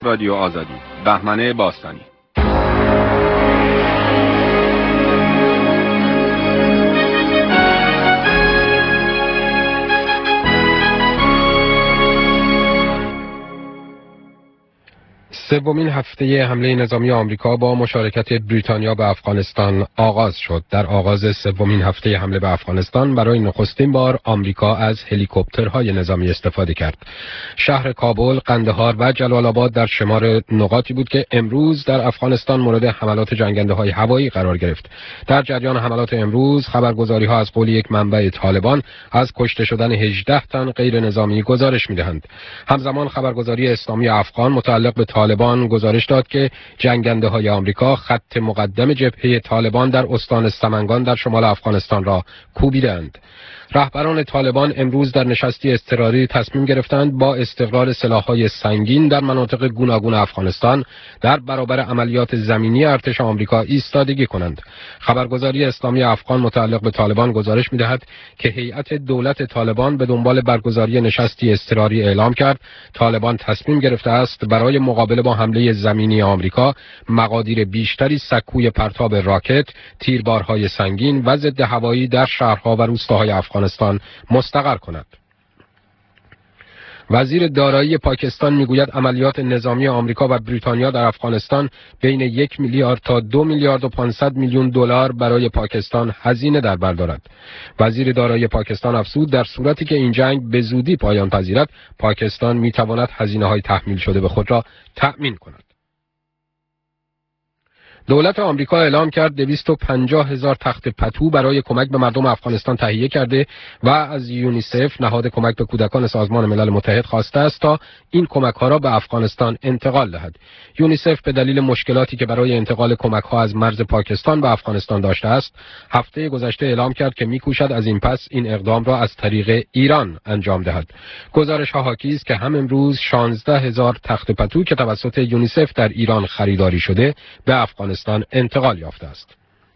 رادیو آزادی، بهمن باستانی. سومین هفته حمله نظامی آمریکا با مشارکت بریتانیا به افغانستان آغاز شد. در آغاز سومین هفته حمله به افغانستان برای نخستین بار آمریکا از هلیکوپترهای نظامی استفاده کرد. شهر کابل، قندهار و جلال آباد در شمار نقاطی بود که امروز در افغانستان مورد حملات جنگنده‌های هوایی قرار گرفت. در جریان حملات امروز خبرگزاری‌ها از قول یک منبع طالبان از کشته شدن 18 تن غیر نظامی گزارش می‌دهند. همزمان خبرگزاری اسلامی افغان متعلق به طالبان گزارش داد که جنگنده‌های آمریکا خط مقدم جبهه طالبان در استان سمنگان در شمال افغانستان را کوبیدند. رهبران طالبان امروز در نشستی اضطراری تصمیم گرفتند با استقرار سلاح‌های سنگین در مناطق گوناگون افغانستان در برابر عملیات زمینی ارتش آمریکا ایستادگی کنند. خبرگزاری اسلامی افغان متعلق به طالبان گزارش می‌دهد که هیئت دولت طالبان به دنبال برگزاری نشستی اضطراری اعلام کرد. طالبان تصمیم گرفته است برای مقابله با حمله زمینی آمریکا مقادیر بیشتری سکوی پرتاب راکت، تیربارهای سنگین و ضد هوایی در شهرها و روستاهای افغانستان مستقر کند. وزیر دارایی پاکستان میگوید عملیات نظامی آمریکا و بریتانیا در افغانستان بین 1 میلیارد تا 2 میلیارد و 500 میلیون دلار برای پاکستان هزینه در بر دارد. وزیر دارایی پاکستان افزود در صورتی که این جنگ به زودی پایان پذیرد، پاکستان میتواند هزینه‌های تحمیل شده به خود را تأمین کند. دولت آمریکا اعلام کرد 250,000 تخت پتو برای کمک به مردم افغانستان تهیه کرده و از یونیسف نهاد کمک به کودکان سازمان ملل متحد خواسته است تا این کمک‌ها را به افغانستان انتقال دهد. یونیسف به دلیل مشکلاتی که برای انتقال کمک‌ها از مرز پاکستان به افغانستان داشته است، هفته گذشته اعلام کرد که می‌کوشد از این پس این اقدام را از طریق ایران انجام دهد. گزارش‌ها حاکی است که هم امروز 16,000 تخت پتو که توسط یونیسف در ایران خریداری شده به افغانستان انتقال یافته است.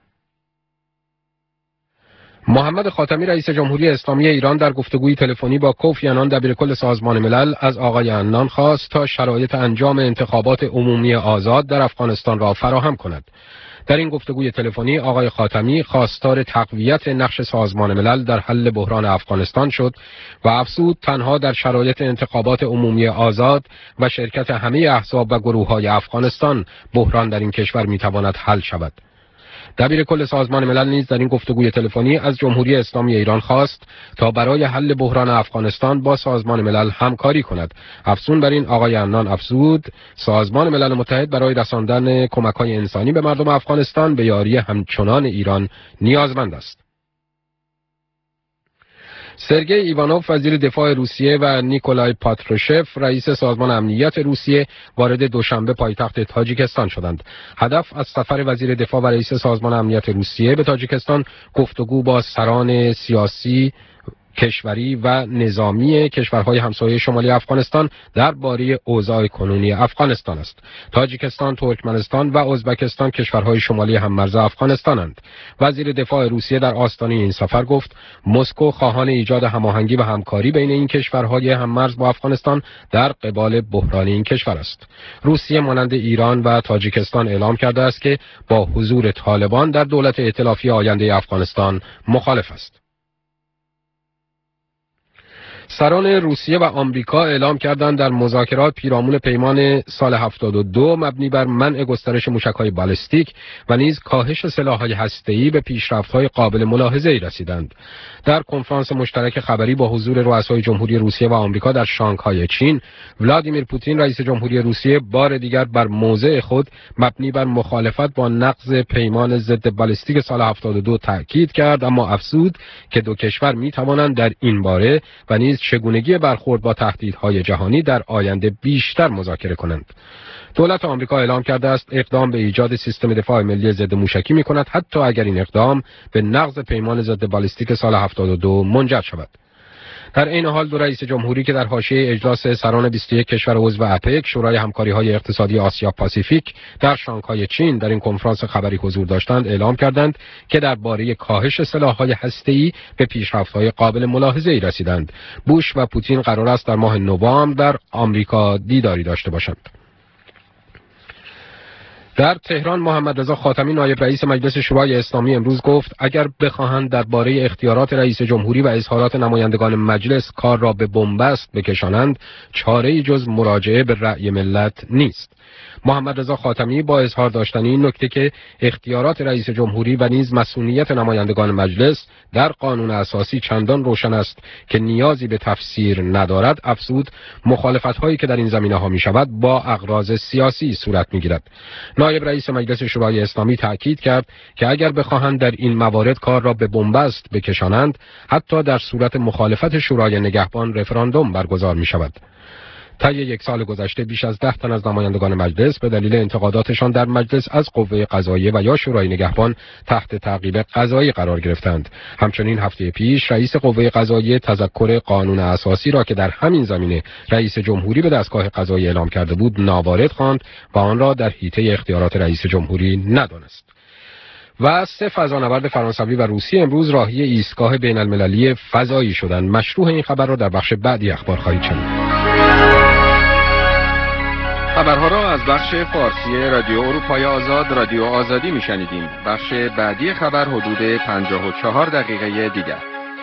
محمد خاتمی رئیس جمهوری اسلامی ایران در گفتگوی تلفنی با کوفی عنان دبیرکل سازمان ملل از آقای عنان خواست تا شرایط انجام انتخابات عمومی آزاد در افغانستان را فراهم کند. در این گفتگوی تلفنی آقای خاتمی خواستار تقویت نقش سازمان ملل در حل بحران افغانستان شد و افزود تنها در شرایط انتخابات عمومی آزاد و شرکت همه احزاب و گروه‌های افغانستان بحران در این کشور میتواند حل شود. دبیر کل سازمان ملل نیز در این گفتگوی تلفنی از جمهوری اسلامی ایران خواست تا برای حل بحران افغانستان با سازمان ملل همکاری کند. افزون بر این آقای عنان افزود سازمان ملل متحد برای رساندن کمک‌های انسانی به مردم افغانستان به یاری همچنان ایران نیازمند است. سرگئی ایوانوف وزیر دفاع روسیه و نیکولای پاتروشف رئیس سازمان امنیت روسیه وارد دوشنبه پایتخت تاجیکستان شدند. هدف از سفر وزیر دفاع و رئیس سازمان امنیت روسیه به تاجیکستان گفتگو با سران سیاسی، کشوری و نظامی کشورهای همسایه شمالی افغانستان درباره اوضاع کنونی افغانستان است. تاجیکستان، ترکمنستان و ازبکستان کشورهای شمالی هممرز افغانستانند. وزیر دفاع روسیه در آستانه این سفر گفت مسکو خواهان ایجاد هماهنگی و همکاری بین این کشورهای هممرز با افغانستان در قبال بحران این کشور است. روسیه مانند ایران و تاجیکستان اعلام کرده است که با حضور طالبان در دولت ائتلافی آینده افغانستان مخالف است. سران روسیه و آمریکا اعلام کردند در مذاکرات پیرامون پیمان سال 72 مبنی بر منع گسترش موشک‌های بالستیک و نیز کاهش سلاح‌های هسته‌ای به پیشرفت‌های قابل ملاحظه‌ای رسیدند. در کنفرانس مشترک خبری با حضور رؤسای جمهوری روسیه و آمریکا در شانگهای چین، ولادیمیر پوتین رئیس جمهوری روسیه بار دیگر بر موضع خود مبنی بر مخالفت با نقض پیمان ضد بالستیک سال 72 تاکید کرد، اما افزود که دو کشور می‌توانند در این باره و نیز چگونگی برخورد با تهدیدهای جهانی در آینده بیشتر مذاکره کنند. دولت آمریکا اعلام کرده است اقدام به ایجاد سیستم دفاع ملی ضد موشکی می‌کند حتی اگر این اقدام به نقض پیمان ضد بالستیک سال 72 منجر شود. در این حال دو رئیس جمهوری که در حاشیه اجلاس سران 21 کشور عضو اپک شورای همکاری‌های اقتصادی آسیا پاسیفیک در شانگهای چین در این کنفرانس خبری حضور داشتند اعلام کردند که درباره کاهش سلاح‌های هسته‌ای به پیشرفت‌های قابل ملاحظه‌ای رسیدند. بوش و پوتین قرار است در ماه نوامبر در آمریکا دیداری داشته باشند. در تهران محمد رضا خاتمی نایب رئیس مجلس شورای اسلامی امروز گفت اگر بخواهند درباره اختیارات رئیس جمهوری و اظهارات نمایندگان مجلس کار را به بنبست بکشانند چاره‌ای جز مراجعه به رأی ملت نیست. محمد رضا خاتمی با اظهار داشتن این نکته که اختیارات رئیس جمهوری و نیز مسئولیت نمایندگان مجلس در قانون اساسی چندان روشن است که نیازی به تفسیر ندارد افزود مخالفت‌هایی که در این زمینه‌ها می‌شود با اغراض سیاسی صورت می‌گیرد. نایب رئیس مجلس شورای اسلامی تأکید کرد که اگر بخواهند در این موارد کار را به بنبست بکشانند حتی در صورت مخالفت شورای نگهبان رفراندوم برگزار می‌شود. طی یک سال گذشته بیش از 10 تن از نمایندگان مجلس به دلیل انتقاداتشان در مجلس از قوه قضاییه و یا شورای نگهبان تحت تعقیب قضایی قرار گرفتند. همچنین هفته پیش رئیس قوه قضاییه تذکر قانون اساسی را که در همین زمینه رئیس جمهوری به دستگاه قضایی اعلام کرده بود ناوارد خواند و آن را در حیطه اختیارات رئیس جمهوری ندانست. و 3 فضانورد فرانسوی و روسی امروز راهی ایستگاه بین المللی فضایی شدند. مشروح این خبر را در بخش بعدی اخبار خواهید شنید. خبرها را از بخش فارسی رادیو اروپای آزاد رادیو آزادی میشنیدیم. بخش بعدی خبر حدود 54 دقیقه دیگر.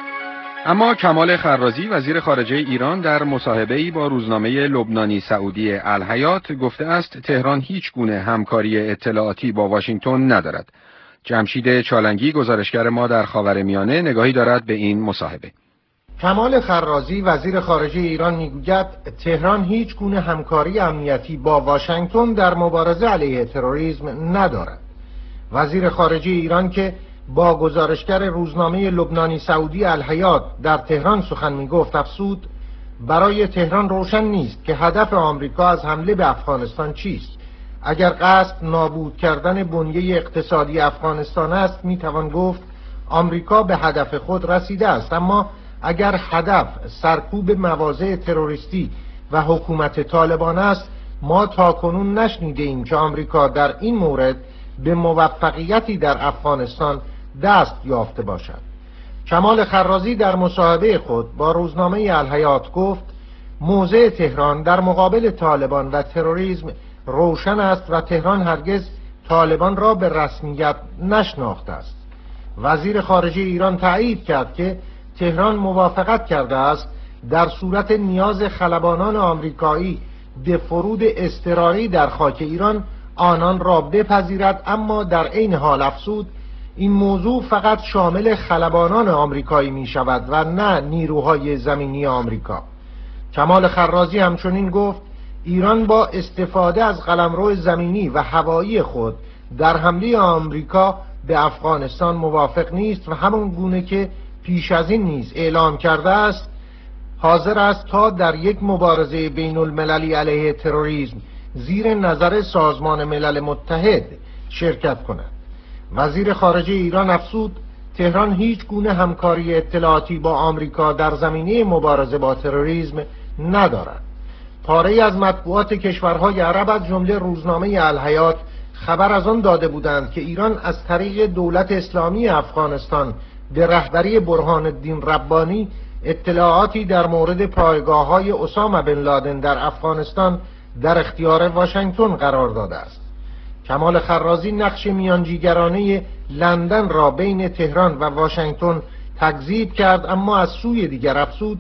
اما کمال خرازی وزیر خارجه ایران در مصاحبه‌ای با روزنامه لبنانی سعودی الحیات گفته است تهران هیچ گونه همکاری اطلاعاتی با واشنگتن ندارد. جمشید چالنگی گزارشگر ما در خاورمیانه نگاهی دارد به این مصاحبه. کمال خرازی وزیر خارجه ایران میگوید تهران هیچ گونه همکاری امنیتی با واشنگتن در مبارزه علیه تروریسم ندارد. وزیر خارجه ایران که با گزارشگر روزنامه لبنانی سعودی الحیات در تهران سخن میگفت افزود برای تهران روشن نیست که هدف آمریکا از حمله به افغانستان چیست. اگر قصد نابود کردن بنیه اقتصادی افغانستان است میتوان گفت آمریکا به هدف خود رسیده است، اما اگر هدف سرکوب مواضع تروریستی و حکومت طالبان است ما تاکنون نشنیده ایم که آمریکا در این مورد به موفقیتی در افغانستان دست یافته باشد. کمال خرازی در مصاحبه خود با روزنامه الحیات گفت موضع تهران در مقابل طالبان و تروریسم روشن است و تهران هرگز طالبان را به رسمیت نشناخته است. وزیر خارجه ایران تایید کرد که تهران موافقت کرده است در صورت نیاز خلبانان آمریکایی به فرود اضطراری در خاک ایران آنان را بپذیرد، اما در عین حال افزود این موضوع فقط شامل خلبانان آمریکایی می شود و نه نیروهای زمینی آمریکا. کمال خرازی همچنین گفت ایران با استفاده از قلمرو زمینی و هوایی خود در حمله آمریکا به افغانستان موافق نیست و همون گونه که پیش از این نیز اعلام کرده است حاضر است تا در یک مبارزه بین المللی علیه تروریسم زیر نظر سازمان ملل متحد شرکت کند. وزیر خارجه ایران افزود تهران هیچ گونه همکاری اطلاعاتی با آمریکا در زمینه مبارزه با تروریسم ندارد. پاره‌ای از مطبوعات کشورهای عرب از جمله روزنامه الحیات خبر از آن داده بودند که ایران از طریق دولت اسلامی افغانستان به رهبری برهان الدین ربانی اطلاعاتی در مورد پایگاه‌های اسامه بن لادن در افغانستان در اختیار واشنگتن قرار داده است. کمال خرازی نقش میانجیگرانه لندن را بین تهران و واشنگتن تکذیب کرد، اما از سوی دیگر افزود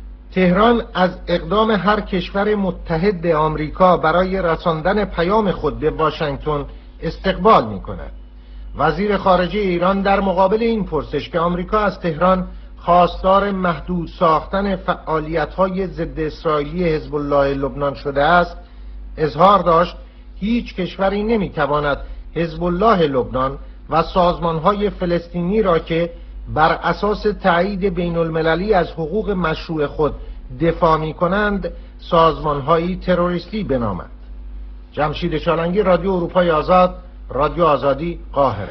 تهران از اقدام هر کشور متحد آمریکا برای رساندن پیام خود به واشنگتن استقبال می‌کند. وزیر خارجه ایران در مقابل این پرسش که آمریکا از تهران خواستار محدود ساختن فعالیت‌های ضد اسرائیلی حزب الله لبنان شده است اظهار داشت هیچ کشوری نمی‌تواند حزب الله لبنان و سازمان‌های فلسطینی را که بر اساس تایید بین المللی از حقوق مشروع خود دفاع می‌کنند سازمان‌های تروریستی بنامد. جمشید چالنگی، رادیو اروپای آزاد، رادیو آزادی، قاهره.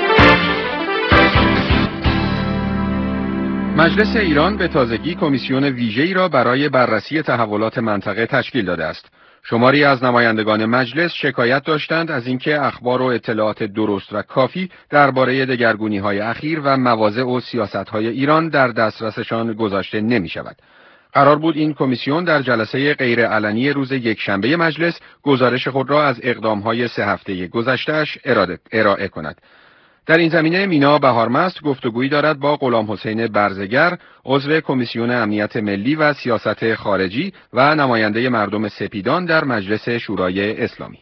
مجلس ایران به تازگی کمیسیون ویژه‌ای را برای بررسی تحولات منطقه تشکیل داده است. شماری از نمایندگان مجلس شکایت داشتند از اینکه اخبار و اطلاعات درست و کافی درباره دگرگونی‌های اخیر و مواضع و سیاست‌های ایران در دسترسشان گذاشته نمی‌شود. قرار بود این کمیسیون در جلسه غیرعلنی روز یکشنبه مجلس گزارش خود را از اقدام‌های 3 هفته گذشته‌اش ارائه کند. در این زمینه مینا بهارمست گفتگویی دارد با غلام حسین برزگر، عضو کمیسیون امنیت ملی و سیاست خارجی و نماینده مردم سپیدان در مجلس شورای اسلامی.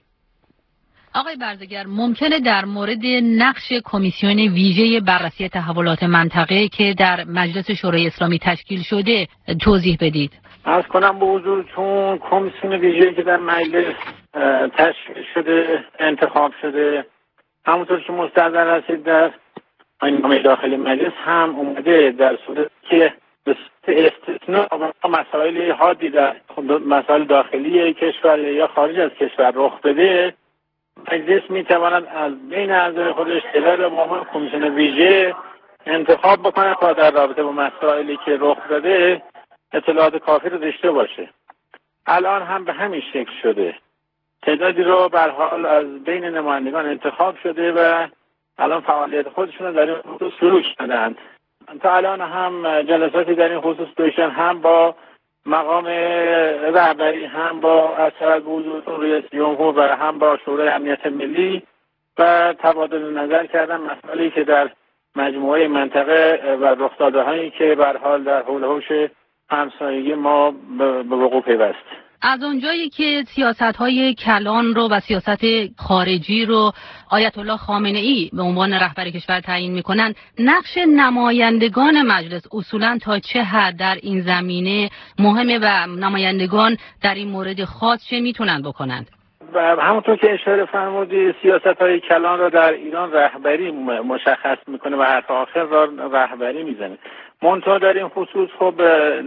آقای برزگر، ممکنه در مورد نقش کمیسیون ویژه بررسی تحولات منطقه که در مجلس شورای اسلامی تشکیل شده توضیح بدید؟ عرض کنم به حضورتون کمیسیون ویژه که در مجلس تشکیل شده، انتخاب شده، همونطور که مستحضر هستید در آیین‌نامه داخلی مجلس هم اومده در صورتی که به استثناء مسائل حادی در مسائل داخلی کشور یا خارج از کشور رخ بده، مجلس میتواند از بین اعضای خودش تعداد مهم کمیسیون ویژه انتخاب بکنه تا در رابطه با مسائلی که رخ داده اطلاعات کافی رو داشته باشه. الان هم به همین شکل شده. تعدادی رو به هر حال از بین نمایندگان انتخاب شده و الان فعالیت خودشون رو در این خصوص شروع کردند. تا الان هم جلساتی در این خصوص داشتن، هم با مقام رهبری، هم با اثر حضور رئیس جمهور و هم با شورای امنیت ملی و تبادل نظر کردن مسائلی که در مجموعه منطقه و رخدادهایی که به هر حال در حول و حوش همسایگی ما به وقوع پیوست. از اونجایی که سیاست‌های کلان رو و سیاست خارجی رو آیت الله خامنه‌ای به عنوان رهبر کشور تعیین می‌کنند، نقش نمایندگان مجلس اصولاً تا چه حد در این زمینه مهمه و نمایندگان در این مورد خاص چه میتونن بکنند؟ همونطور که اشاره فرمودی، سیاست‌های کلان رو در ایران رهبری مشخص میکنه و حتی آخر را رهبری میزنه. منتها در این خصوص خب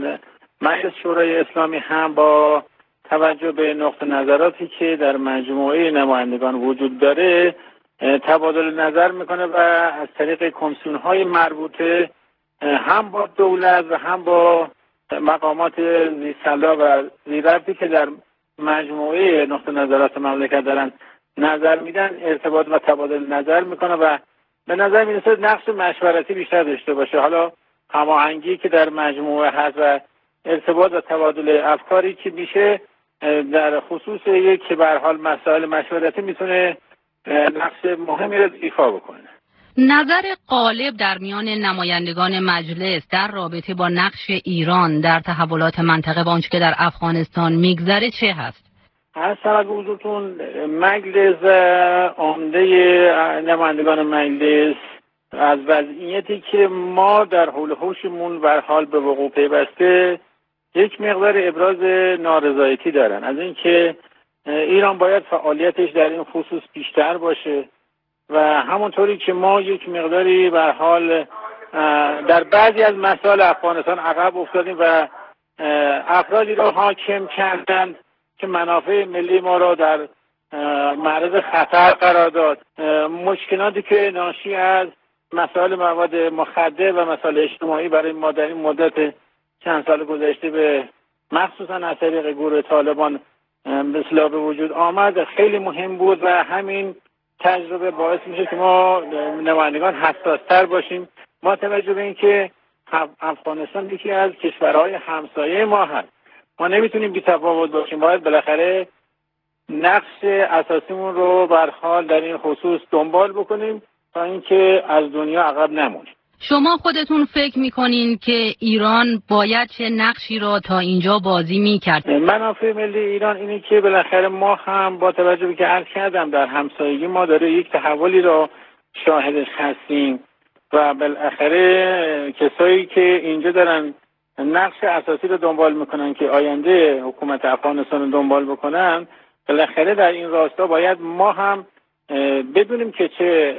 مجلس شورای اسلامی هم با توجه به نقطه نظراتی که در مجموعه نمایندگان وجود داره تبادل نظر میکنه و از طریق کمیسیون‌های مربوطه هم با دولت و هم با مقامات ذی‌صلاح و ذی‌ربطی که در مجموعه نقطه نظرات مملکت دارن نظر میدن ارتباط و تبادل نظر میکنه و به نظر میرسه نقش مشورتی بیشتر داشته باشه. حالا هماهنگی که در مجموعه هست و ارتباط و تبادل افکاری که میشه در خصوص یک که به هر حال مسائل مشورتی میتونه نقش مهمی رو ایفا بکنه. نظر غالب در میان نمایندگان مجلس در رابطه با نقش ایران در تحولات منطقه و آنچه که در افغانستان میگذره چه هست؟ از طرف حضورتون مجلس عمده نمایندگان مجلس از وضعیتی که ما در حول و حوشمون به هر حال به وقوع پیوسته یک مقدار ابراز نارضایتی دارن از اینکه ایران باید فعالیتش در این خصوص بیشتر باشه و همونطوری که ما یک مقداری به هر حال در بعضی از مسائل افغانستان عقب افتادیم و افرادی را حاکم کردند که منافع ملی ما را در معرض خطر قرار داد. مشکلاتی که ناشی از مسائل مواد مخدر و مسائل اجتماعی برای ما در این مدت چند سال گذشته به مخصوصا از طریق گروه طالبان به اصطلاح به وجود آمد خیلی مهم بود و همین تجربه باعث میشه که ما نمایندگان حساس‌تر باشیم با توجه به اینکه افغانستان یکی از کشورهای همسایه ما هست. ما نمیتونیم بی‌تفاوت باشیم، باید بالاخره نقش اساسیمون رو به هر حال در این خصوص دنبال بکنیم تا اینکه از دنیا عقب نمونیم. شما خودتون فکر میکنین که ایران باید چه نقشی را تا اینجا بازی میکرد؟ منافع ملی ایران اینه که بالاخره ما هم با توجه به که عرض کردم در همسایگی ما داره یک تحولی را شاهدش هستیم و بالاخره کسایی که اینجا دارن نقش اساسی رو دنبال میکنن که آینده حکومت افغانستان رو دنبال بکنن، بالاخره در این راستا باید ما هم بدونیم که چه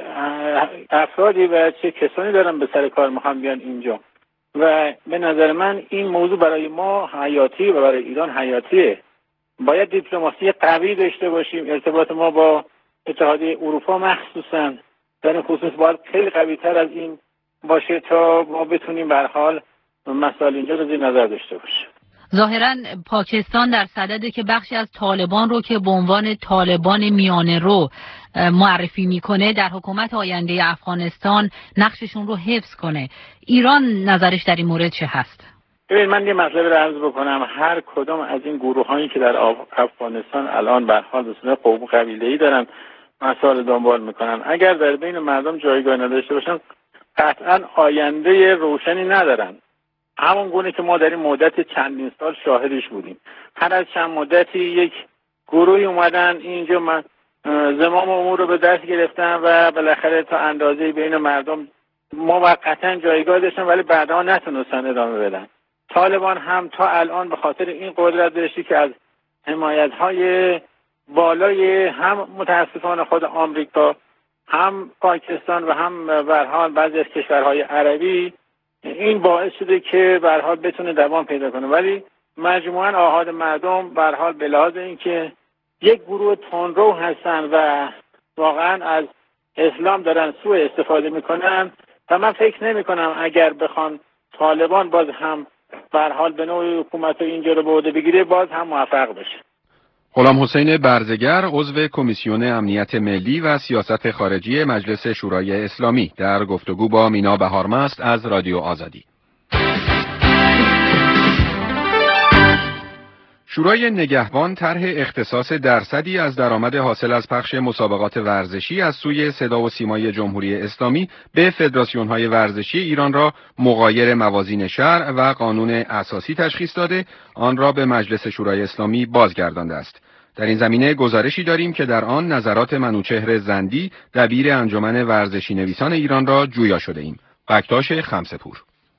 افرادی و چه کسانی دارن به سر کار میخوان بیان اینجا و به نظر من این موضوع برای ما حیاتی و برای ایران حیاتیه. باید دیپلماسی قوی داشته باشیم. ارتباط ما با اتحادیه اروپا مخصوصا در این خصوص باید خیلی قوی تر از این باشه تا ما بتونیم به هر حال مسائل اینجا رو زیر نظر داشته باشیم. ظاهراً پاکستان در صدده که بخشی از طالبان رو که به عنوان طالبان میانه رو معرفی میکنه در حکومت آینده افغانستان نقششون رو حفظ کنه. ایران نظرش در این مورد چه هست؟ ببین من یه مطلب رو عرض بکنم. هر کدام از این گروه‌هایی که در افغانستان الان به حال به صورت قوم قبیله‌ای دارن مسائل دنبال میکنن، اگر در بین مردم جایگاه نداشته باشن قطعا آینده روشنی ندارن. همون گونه که ما در این مدت چندین سال شاهدش بودیم. هر از چند مدتی یک گروهی اومدن اینجا زمام امور رو به دست گرفتن و بالاخره تا اندازه‌ای بین مردم موقتا جایگاه داشتن، ولی بعدها نتونستن ادامه بدن. طالبان هم تا الان به خاطر این قدرت داشتی که از حمایت‌های بالای هم متاسفانه خود آمریکا، هم پاکستان و هم به هر حال بعضی از کشورهای عربی، این باعث شده که به هر حال بتونه دوام پیدا کنه. ولی مجموعاً آحاد مردم به هر حال به لحاظ اینکه یک گروه تندرو هستن و واقعاً از اسلام دارن سوء استفاده میکنن و من فکر نمی‌کنم اگر بخوان طالبان باز هم به هر حال به نوعی حکومت اینجا رو به عهده بگیره باز هم موفق بشه. غلام حسین برزگر، عضو کمیسیون امنیت ملی و سیاست خارجی مجلس شورای اسلامی، در گفتگو با مینا بهارمست از رادیو آزادی. شورای نگهبان طرح اختصاص درصدی از درآمد حاصل از پخش مسابقات ورزشی از سوی صدا و سیمای جمهوری اسلامی به فدراسیون‌های ورزشی ایران را مغایر موازین شرع و قانون اساسی تشخیص داده، آن را به مجلس شورای اسلامی بازگردانده است. در این زمینه گزارشی داریم که در آن نظرات منوچهر زندی، دبیر انجمن ورزشی نویسان ایران را جویا شده ایم. بکتاش خمسه‌پور.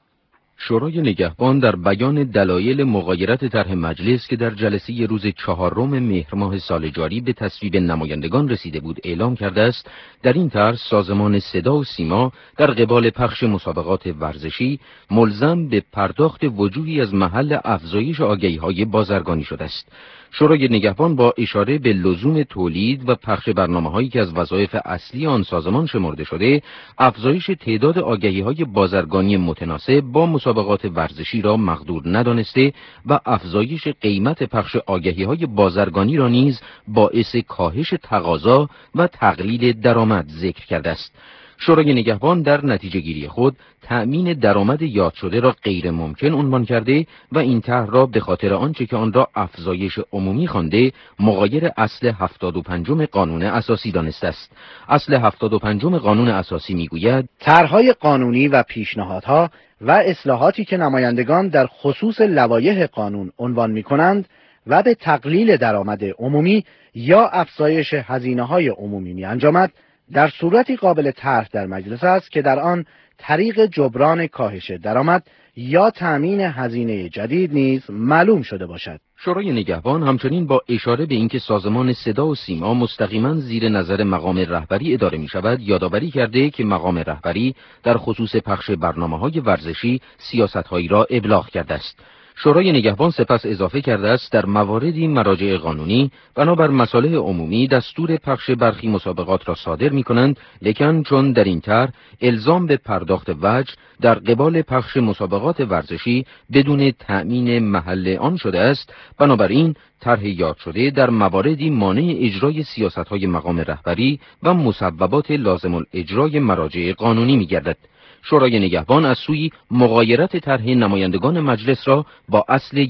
شورای نگهبان در بیان دلایل مغایرت طرح مجلس که در جلسه روز 4 مهر ماه سال جاری به تصویب نمایندگان رسیده بود اعلام کرده است در این طرح سازمان صدا و سیما در قبال پخش مسابقات ورزشی ملزم به پرداخت وجوهی از محل افزایش آگهی‌های بازرگانی شده است. شورای نگهبان با اشاره به لزوم تولید و پخش برنامه‌هایی که از وظایف اصلی آن سازمان شمرده شده، افزایش تعداد آگهی‌های بازرگانی متناسب با مسابقات ورزشی را مقدور ندانسته و افزایش قیمت پخش آگهی‌های بازرگانی را نیز باعث کاهش تقاضا و تقلیل درآمد ذکر کرده است. شورای نگهبان در نتیجه گیری خود تأمین درآمد یاد شده را غیر ممکن عنوان کرده و این طرح را به خاطر آنچه که آن را افزایش عمومی خوانده مغایر اصل 75 قانون اساسی دانسته است. اصل 75 قانون اساسی میگوید طرح‌های قانونی و پیشنهادها و اصلاحاتی که نمایندگان در خصوص لوایح قانون عنوان می‌کنند و به تقلیل درآمد عمومی یا افزایش هزینه‌های عمومی می‌انجامد، در صورتی قابل طرح در مجلس است که در آن طریق جبران کاهش درآمد یا تأمین هزینه جدید نیز معلوم شده باشد. شورای نگهبان همچنین با اشاره به اینکه سازمان صدا و سیما مستقیما زیر نظر مقام رهبری اداره می شود، یادآوری کرده که مقام رهبری در خصوص پخش برنامه‌های ورزشی سیاست‌هایی را ابلاغ کرده است. شورای نگهبان سپس اضافه کرده است در مواردی مراجع قانونی بنابر مصالح عمومی دستور پخش برخی مسابقات را صادر می‌کنند، لیکن چون در این طرح الزام به پرداخت وجه در قبال پخش مسابقات ورزشی بدون تأمین محل آن شده است، بنابراین طرح یاد شده در مواردی مانع اجرای سیاست‌های مقام رهبری و مسببات لازم الاجرای مراجع قانونی می‌گردد. شورای نگهبان از سوی مغایرت طرح نمایندگان مجلس را با اصل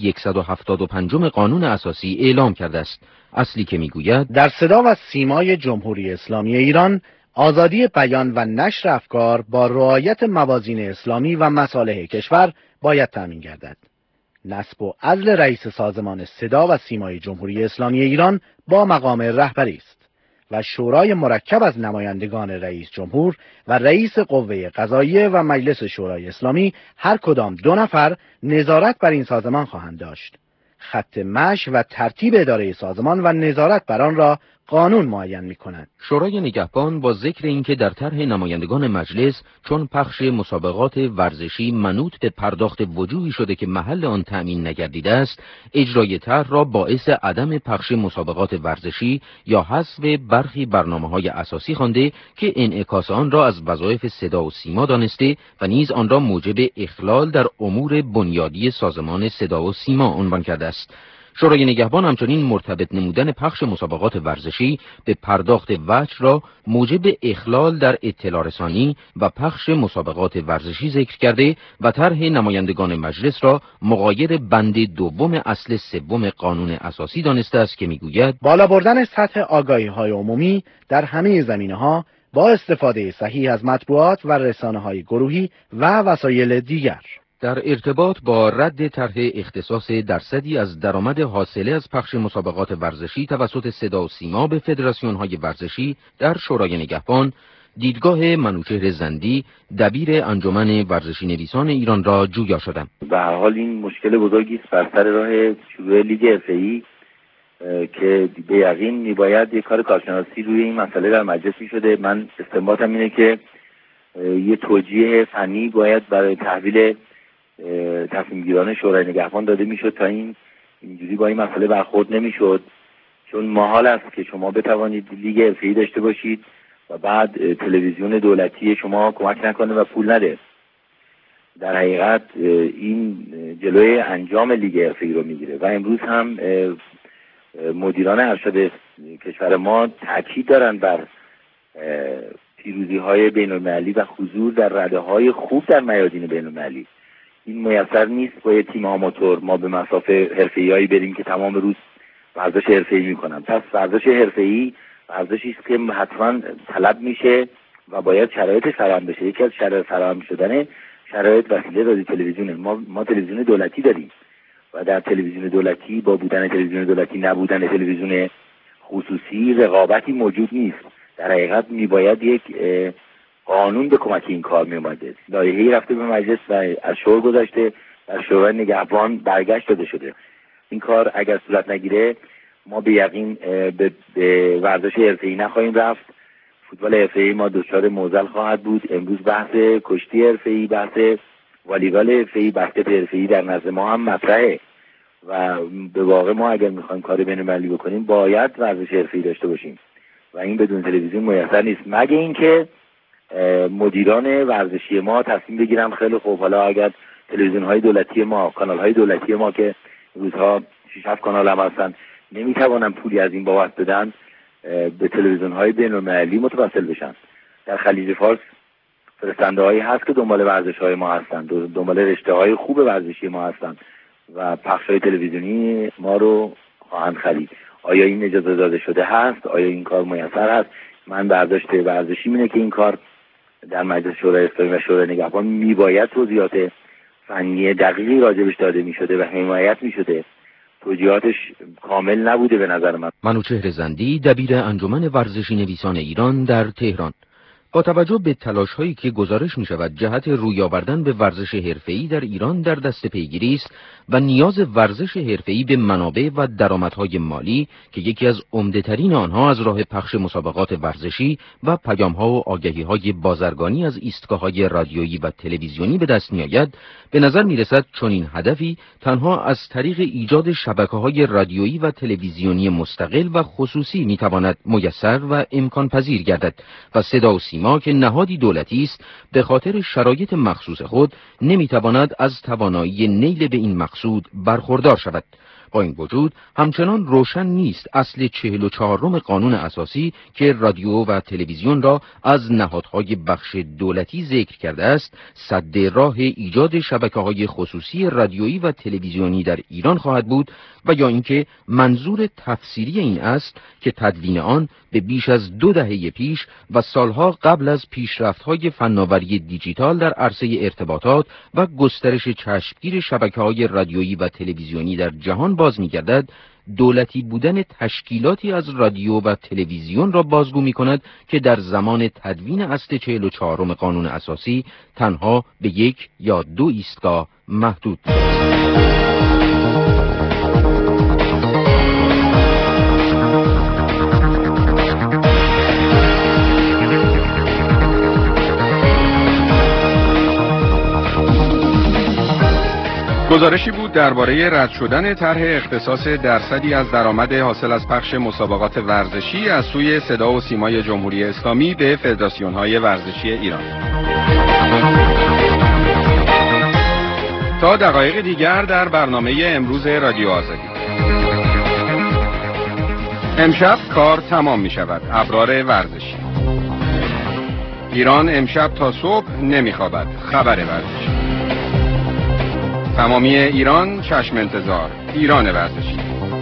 175 قانون اساسی اعلام کرده است. اصلی که میگوید در صدا و سیمای جمهوری اسلامی ایران آزادی بیان و نشر افکار با رعایت موازین اسلامی و مصالح کشور باید تامین گردد. نصب و عزل رئیس سازمان صدا و سیمای جمهوری اسلامی ایران با مقام رهبری است و شورای مرکب از نمایندگان رئیس جمهور و رئیس قوه قضاییه و مجلس شورای اسلامی هر کدام 2 نفر نظارت بر این سازمان خواهند داشت. خط مشی و ترتیب اداره سازمان و نظارت بر آن را قانون معین می‌کند. شورای نگهبان با ذکر اینکه در طرح نمایندگان مجلس چون پخش مسابقات ورزشی منوط به پرداخت وجوهی شده که محل آن تأمین نگردیده است، اجرای طرح را باعث عدم پخش مسابقات ورزشی یا حذف برخی برنامه‌های اساسی خوانده که انعکاس آن را از وظایف صدا و سیما دانسته و نیز آن را موجب اخلال در امور بنیادی سازمان صدا و سیما عنوان کرده است. شورای نگهبان همچنین مرتبط نمودن پخش مسابقات ورزشی به پرداخت وجه را موجب اخلال در اطلاع رسانی و پخش مسابقات ورزشی ذکر کرده و طرح نمایندگان مجلس را مغایر بند دوم اصل سوم قانون اساسی دانسته است که میگوید بالا بردن سطح آگاهی‌های عمومی در همه زمینه‌ها با استفاده صحیح از مطبوعات و رسانه‌های گروهی و وسایل دیگر. در ارتباط با رد طرح اختصاص درصدی از درآمد حاصله از پخش مسابقات ورزشی توسط صدا و سیما به فدراسیون‌های ورزشی در شورای نگهبان، دیدگاه منوچهر زندی دبیر انجمن ورزشی نویسان ایران را جویا شدم. به هر حال این مشکل بزرگی است بر سر راه شروع لیگ حرفه‌ای که به یقین میباید یک کار کارشناسی روی این مسئله در مجلس میشده. من استنباطم اینه که یه توجیه فنی باید برای تحویل تصمیم گیران شورای نگهبان داده میشد تا اینجوری با این مسئله برخورد نمیشد، چون محال است که شما بتوانید لیگ حرفه‌ای داشته باشید و بعد تلویزیون دولتی شما کمک نکنه و پول نده. در حقیقت این جلوی انجام لیگ حرفه‌ای رو میگیره و امروز هم مدیران ارشد کشور ما تاکید دارن بر پیروزی‌های بین‌المللی و حضور در رده‌های خوب در میادین بین‌المللی. این میسر نیست با یه تیم آماتور ما به مسافه حرفه‌ای‌هایی بریم که تمام روز ورزش حرفه‌ای میکنن. پس ورزش حرفه‌ای ورزشی است که حتما طلب میشه و باید شرایطش فراهم بشه. یکی از شرایط فراهم شدن شرایط وسیله رادیو تلویزیونه. ما تلویزیون دولتی داریم و در تلویزیون دولتی با بودن تلویزیون دولتی نبودن تلویزیون خصوصی رقابتی موجود نیست. در حقیقت میباید یک قانون به کمک این کار میومده. لایحه‌ای رفته به مجلس و از شورا گذاشته، در شورای نگهبان برگشت داده شده. این کار اگر صورت نگیره ما به یقین به ورزش حرفه‌ای نخواهیم رفت. فوتبال حرفه‌ای ما دچار معضل خواهد بود. امروز بحث کشتی حرفه‌ای، بحث والیبال حرفه‌ای، بسکت حرفه‌ای در نزد ما هم مطرحه و به واقع ما اگر می‌خوایم کار بین‌المللی بکنیم باید ورزش حرفه‌ای داشته باشیم و این بدون تلویزیون میسر نیست، مگه اینکه مدیران ورزشی ما تصمیم بگیرن خیلی خوب حالا اگر تلویزیون‌های دولتی ما، کانال‌های دولتی ما که روزها 6-7 کانال هم هستن نمی‌توانن پولی از این بابت بدن، به تلویزیون‌های بین‌المللی متوسل بشن. در خلیج فارس فرستنده‌هایی هست که دنبال ورزش‌های ما هستن، دنبال رشته‌های خوب ورزشی ما هستن و پخش‌های تلویزیونی ما رو خواهند خرید. آیا این اجازه داده شده هست؟ آیا این کار میسر هست؟ من برداشت ورزشی اینه که این کار در مجلس شورای اسلامی و شورای نگهبان میباید توضیحات فنی دقیقی راجبش داده میشده و حمایت میشده. توجیهاتش کامل نبوده به نظر من. منوچهر زندی دبیر انجمن ورزشی نویسان ایران در تهران. با توجه به تلاش‌هایی که گزارش می‌شود جهت روی آوردن به ورزش حرفه‌ای در ایران در دست پیگیری است و نیاز ورزش حرفه‌ای به منابع و درآمدهای مالی که یکی از عمده‌ترین آنها از راه پخش مسابقات ورزشی و پیام‌ها و آگهی‌های بازرگانی از ایستگاه‌های رادیویی و تلویزیونی به دست می‌آید، به نظر می‌رسد چنین هدفی تنها از طریق ایجاد شبکه‌های رادیویی و تلویزیونی مستقل و خصوصی می‌تواند میسر و امکان پذیر گردد و صدا و سیما که نهادی دولتی است به خاطر شرایط مخصوص خود نمیتواند از توانایی نیل به این مقصود برخوردار شود. با این وجود همچنان روشن نیست اصل 44 قانون اساسی که رادیو و تلویزیون را از نهادهای بخش دولتی ذکر کرده است سد راه ایجاد شبکه‌های خصوصی رادیویی و تلویزیونی در ایران خواهد بود و یا اینکه منظور تفسیری این است که تدوین آن به بیش از 2 دهه پیش و سالها قبل از پیشرفت‌های فناوری دیجیتال در عرصه ارتباطات و گسترش چشمگیر شبکه‌های رادیویی و تلویزیونی در جهان باز می‌گردد، دولتی بودن تشکیلاتی از رادیو و تلویزیون را بازگو می‌کند که در زمان تدوین اصل 44 قانون اساسی تنها به 1 یا 2 ایستگاه محدود گزارشی بود درباره رد شدن طرح اختصاص درصدی از درآمد حاصل از پخش مسابقات ورزشی از سوی صدا و سیمای جمهوری اسلامی به فدراسیون‌های ورزشی ایران. تا دقایق دیگر در برنامه امروز رادیو آزادی. امشب کار تمام می شود. ابرار ورزشی. ایران امشب تا صبح نمی خوابد. خبر ورزشی. تمامی ایران چشم انتظار. ایران ورزشی.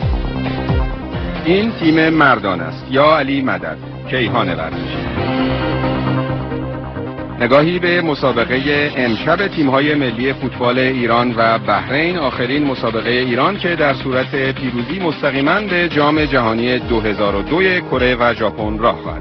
این تیم مردان است. یا علی مدد. کیهان ورزشی. نگاهی به مسابقه امشب تیم‌های ملی فوتبال ایران و بحرین، آخرین مسابقه ایران که در صورت پیروزی مستقیما به جام جهانی 2002 کره و ژاپن راه خواهد.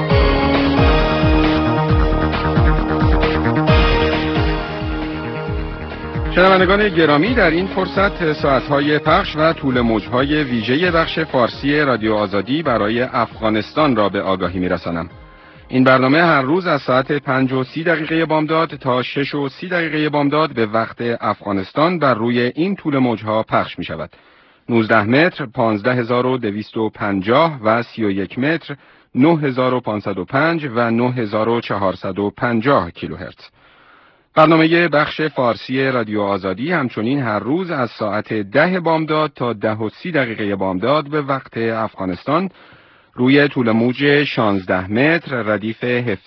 شنوندگان گرامی، در این فرصت ساعت‌های پخش و طول موج‌های ویژه بخش فارسی رادیو آزادی برای افغانستان را به آگاهی می‌رسانم. این برنامه هر روز از ساعت 5:30 بامداد تا 6:30 بامداد به وقت افغانستان بر روی این طول موجها پخش می شود. 19 متر 15250 و 31 متر 9505 و 9450 کیلوهرتز. برنامه بخش فارسی رادیو آزادی همچنین هر روز از ساعت 10 بامداد تا 10:30 بامداد به وقت افغانستان روی طول موج 16 متر ردیف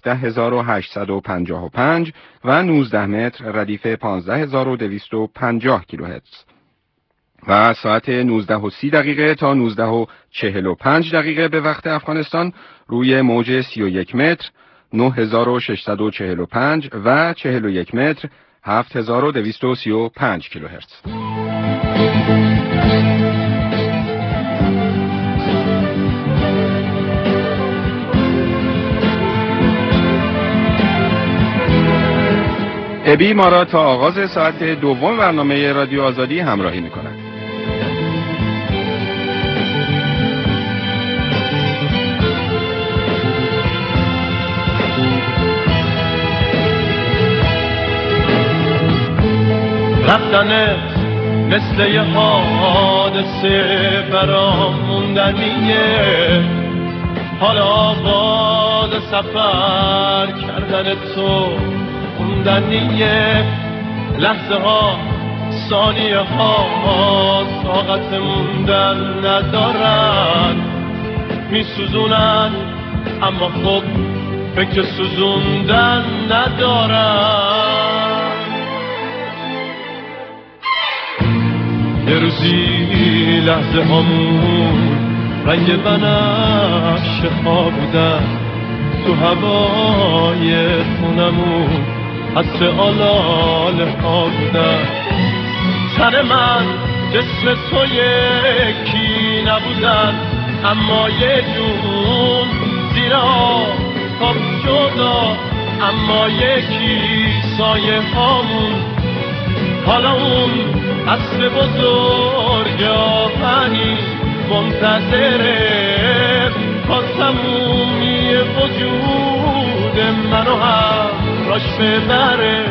17855 و 19 متر ردیف 15250 کیلوهرتز و ساعت 19:30 تا 19:45 به وقت افغانستان روی موج 31 متر 9645 و 41 متر 7235 کیلوهرتز. ابی ما را تا آغاز ساعت دوم برنامه رادیو آزادی همراهی می‌کند. رفتنت مثل یه حادثه برام موندنیه، حالا آباد سفر کردن تو موندنیه، لحظه ها ثانیه ها طاقت موندن ندارن، میسوزونن اما خب فکر سوزوندن ندارن. یه روزی لحظه هامون رنگ بنفشه ها بودن، تو هوای خونمون عطر آلاله ها بودن، تن من جسم تو یکی نبودن، اما یه جون زیر آب جدا، اما یکی سایه هامون. حالا اون عصر بزرگ آهنی منتظره تا تمومی وجود منو همراش ببره.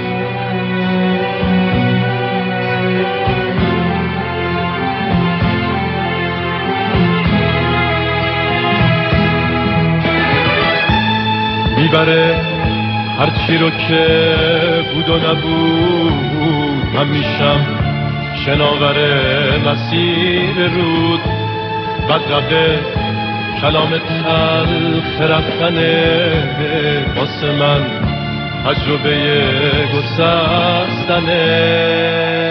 میبره هرچی رو که بود و نبود، من میشم شناور مسیر رود، بدرقه کلام تلخ رفتنه، واسه من تجربه گسستنه.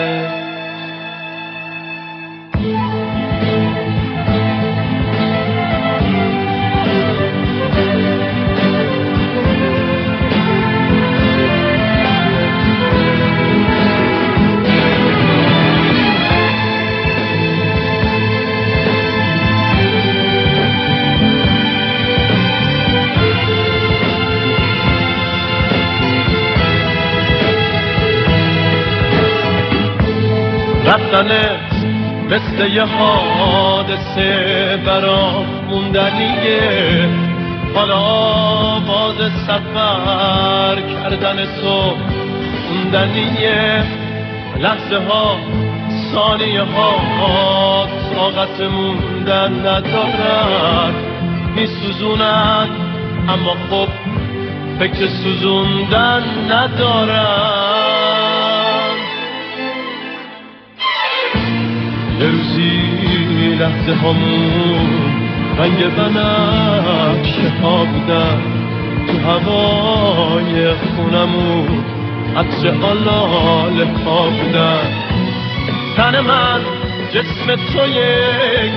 رفتنت مثل یه حادثه برام موندنیه، حالا آباد سفر کردن تو موندنیه، لحظه ها ثانیه ها طاقت موندن ندارن، میسوزونن اما خب فکر سوزوندن ندارن. یه روزی لحظه همون رنگ بنفشه ها بودن تو هوای خونمون، عطر آلاله ها بودن. تن من جسم توی